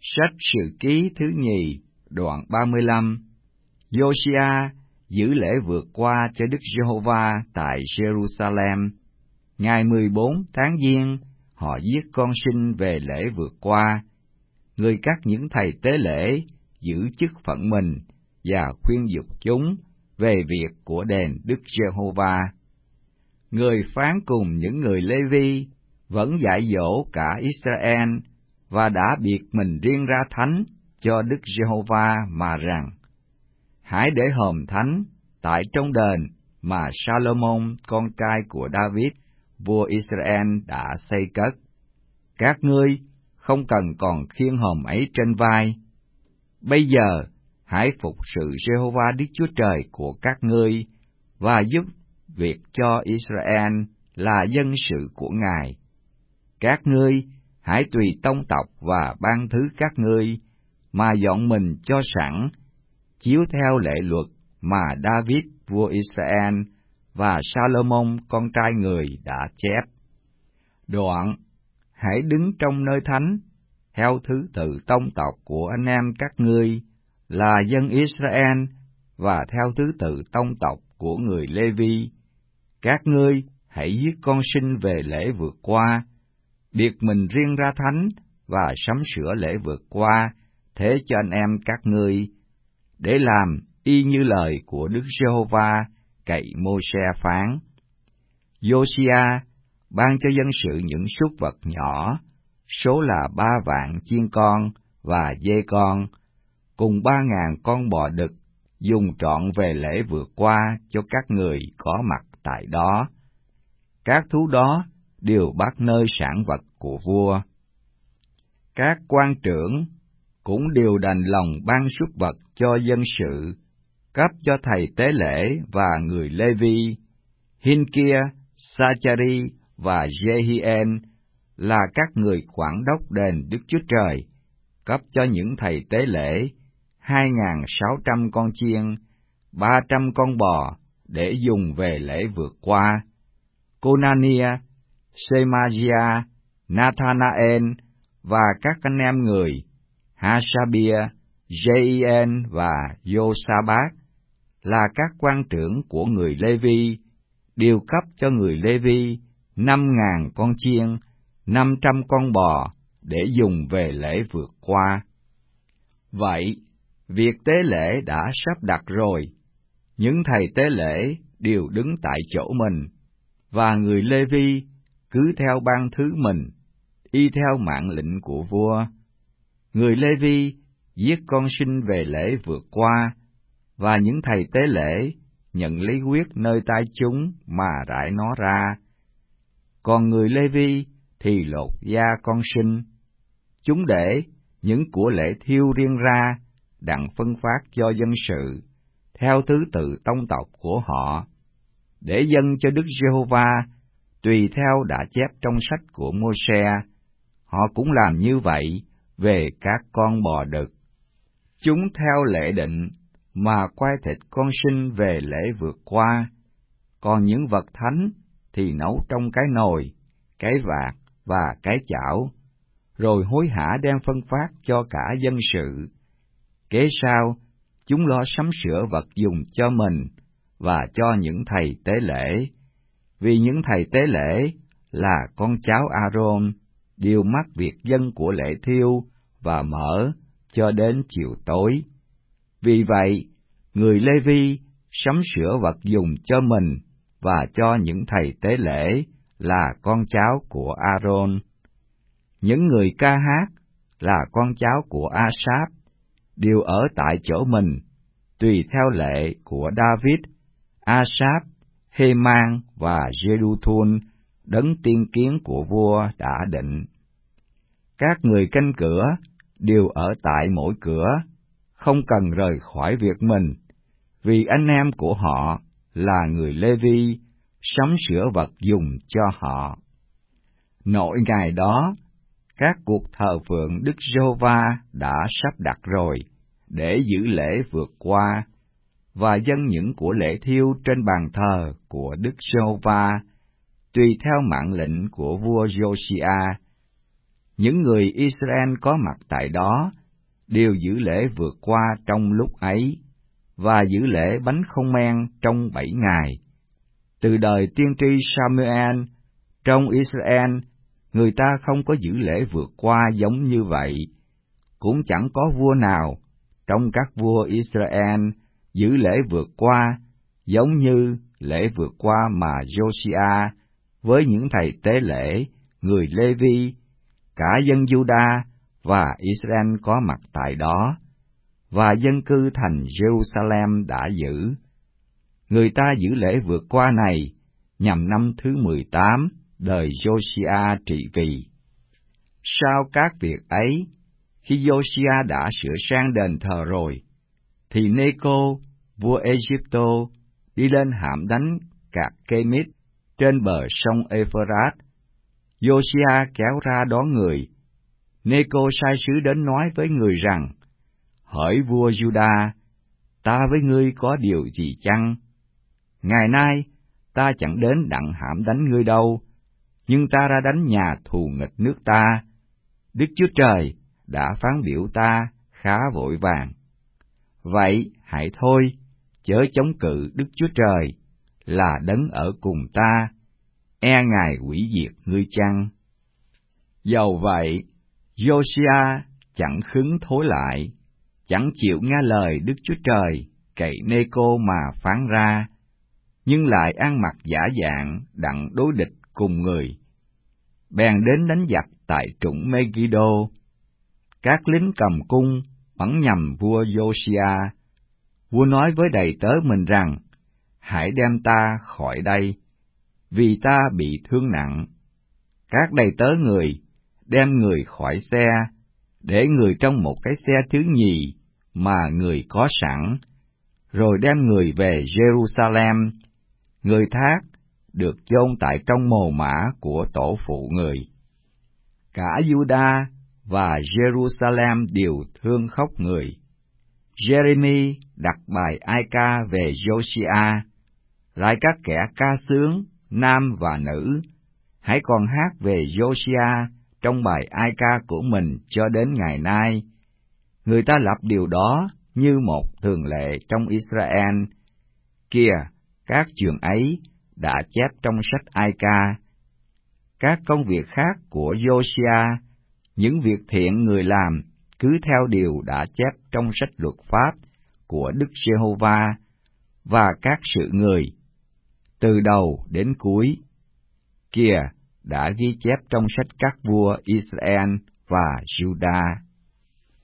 Sách Sử Ký thứ nhì, đoạn 35. Giô-si-a giữ lễ vượt qua cho Đức Giê-hô-va tại Jerusalem. Ngày 14 tháng Giêng, họ giết con sinh về lễ vượt qua. Người cắt những thầy tế lễ giữ chức phận mình và khuyên dục chúng về việc của đền Đức Giê-hô-va. Người phán cùng những người Lê-vi vẫn dạy dỗ cả Israel và đã biệt mình riêng ra thánh cho Đức Giê-hô-va mà rằng: hãy để hòm thánh tại trong đền mà Sa-lô-môn con trai của Da-vít vua Israel đã xây cất. Các ngươi không cần còn khiêng hòm ấy trên vai. Bây giờ hãy phục sự Giê-hô-va Đức Chúa Trời của các ngươi và giúp việc cho Israel là dân sự của Ngài. Các ngươi hãy tùy tông tộc và ban thứ các ngươi mà dọn mình cho sẵn, chiếu theo lệ luật mà Da-vít vua Israel và Sa-lô-môn con trai người đã chép. Đoạn: hãy đứng trong nơi thánh theo thứ tự tông tộc của anh em các ngươi là dân Israel và theo thứ tự tông tộc của người Lê-vi. Các ngươi hãy giết con sinh về lễ vượt qua, biệt mình riêng ra thánh và sắm sửa lễ vượt qua thế cho anh em các ngươi, để làm y như lời của Đức Giê-hô-va cậy Mô-se phán. Giô-si-a ban cho dân sự những súc vật nhỏ, số là 3 vạn chiên con và dê con, cùng 3.000 con bò đực, dùng trọn về lễ vượt qua cho các người có mặt tại đó. Các thú đó đều bắt nơi sản vật của vua. Các quan trưởng cũng đều đành lòng ban súc vật cho dân sự, cấp cho thầy tế lễ và người Lê-vi. Hin-kia, Sa-cha-ri và Jehien là các người quản đốc đền Đức Chúa Trời, cấp cho những thầy tế lễ 2.600 con chiên, 300 con bò để dùng về lễ vượt qua. Conania, Semagia, Nathanael và các anh em người Hasabia, Jeien và Josabat là các quan trưởng của người Lê-vi, đều cấp cho người Lê-vi 5.000 con chiên, 500 con bò để dùng về lễ vượt qua. Vậy, việc tế lễ đã sắp đặt rồi. Những thầy tế lễ đều đứng tại chỗ mình, và người Lê-vi cứ theo ban thứ mình, y theo mạng lệnh của vua. Người Lê-vi giết con sinh về lễ vượt qua, và những thầy tế lễ nhận lấy huyết nơi tay chúng mà rải nó ra. Còn người Lê-vi thì lột da con sinh. Chúng để những của lễ thiêu riêng ra, đặng phân phát cho dân sự, theo thứ tự tông tộc của họ, để dâng cho Đức Giê-hô-va, tùy theo đã chép trong sách của Mô-se. Họ cũng làm như vậy về các con bò đực. Chúng theo lệ định mà quay thịt con sinh về lễ vượt qua, còn những vật thánh thì nấu trong cái nồi, cái vạc và cái chảo, rồi hối hả đem phân phát cho cả dân sự. Kế sau, chúng lo sắm sửa vật dùng cho mình và cho những thầy tế lễ, vì những thầy tế lễ là con cháu A-rôn, đều mắc việc dâng của lễ thiêu và mỡ cho đến chiều tối. Vì vậy, người Lê-vi sắm sửa vật dùng cho mình và cho những thầy tế lễ là con cháu của A-rôn. Những người ca hát là con cháu của A-sáp, đều ở tại chỗ mình, tùy theo lệ của Da-vít, A-sáp, Hê-man và Giê-đu-thun, đấng tiên kiến của vua đã định. Các người canh cửa đều ở tại mỗi cửa, không cần rời khỏi việc mình, vì anh em của họ là người Lê-vi, sắm sửa vật dùng cho họ. Nội ngày đó, các cuộc thờ phượng Đức Giê-hô-va đã sắp đặt rồi, để giữ lễ vượt qua, và dâng những của lễ thiêu trên bàn thờ của Đức Giê-hô-va, tùy theo mạng lệnh của vua Giô-si-a. Những người Israel có mặt tại đó đều giữ lễ vượt qua trong lúc ấy, và giữ lễ bánh không men trong 7 ngày. Từ đời tiên tri Samuel, trong Israel, người ta không có giữ lễ vượt qua giống như vậy. Cũng chẳng có vua nào trong các vua Israel giữ lễ vượt qua giống như lễ vượt qua mà Josiah với những thầy tế lễ, người Lê-vi, cả dân Juda và Israel có mặt tại đó, và dân cư thành Jerusalem đã giữ. Người ta giữ lễ vượt qua này nhằm năm thứ 18 đời Josiah trị vì. Sau các việc ấy, khi Josiah đã sửa sang đền thờ rồi, thì Neco, vua Egypto, đi lên hãm đánh Cạc Kemit trên bờ sông Euphrates. Josiah kéo ra đón người. Neco sai sứ đến nói với người rằng: Hỡi vua Juda, ta với ngươi có điều gì chăng? Ngày nay ta chẳng đến đặng hãm đánh ngươi đâu, nhưng ta ra đánh nhà thù nghịch nước ta. Đức Chúa Trời đã phán biểu ta khá vội vàng. Vậy hãy thôi, chớ chống cự Đức Chúa Trời, là đấng ở cùng ta, Ngài hủy diệt ngươi chăng? Dầu vậy, Josiah chẳng khứng thối lại, chẳng chịu nghe lời Đức Chúa Trời cậy Neco mà phán ra, nhưng lại ăn mặc giả dạng đặng đối địch cùng người. Bèn đến đánh giặc tại trũng Megiddo. Các lính cầm cung bắn nhằm vua Josiah. Vua nói với đầy tớ mình rằng: Hãy đem ta khỏi đây, vì ta bị thương nặng. Các đầy tớ người đem người khỏi xe, để người trong một cái xe thứ nhì mà người có sẵn, rồi đem người về Jerusalem. Người thác được chôn tại trong mồ mả của tổ phụ người. Cả Juda và Jerusalem đều thương khóc người. Jeremy đặt bài ai ca về Josiah, lại các kẻ ca sướng, nam và nữ, hãy còn hát về Josiah trong bài ai ca của mình cho đến ngày nay. Người ta lập điều đó như một thường lệ trong Israel. Kìa, các chuyện ấy đã chép trong sách ai ca. Các công việc khác của Josiah, những việc thiện người làm, cứ theo điều đã chép trong sách luật pháp của Đức Giê-hô-va, và các sự người, từ đầu đến cuối, kìa, đã ghi chép trong sách các vua Israel và Juda.